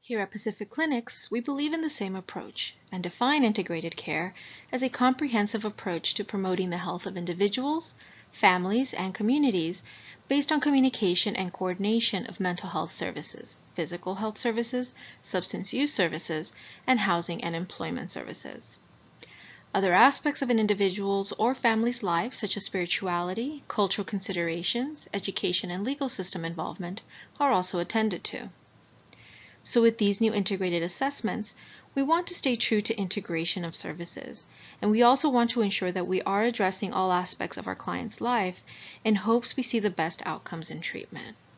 Here at Pacific Clinics, we believe in the same approach and define integrated care as a comprehensive approach to promoting the health of individuals, families, and communities based on communication and coordination of mental health services, physical health services, substance use services, and housing and employment services. Other aspects of an individual's or family's life, such as spirituality, cultural considerations, education, and legal system involvement, are also attended to. So with these new integrated assessments, we want to stay true to integration of services, and we also want to ensure that we are addressing all aspects of our client's life in hopes we see the best outcomes in treatment.